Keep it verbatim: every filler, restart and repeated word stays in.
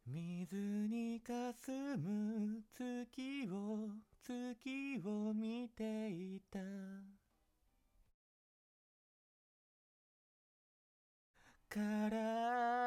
水にかすむ月を月を見ていた。から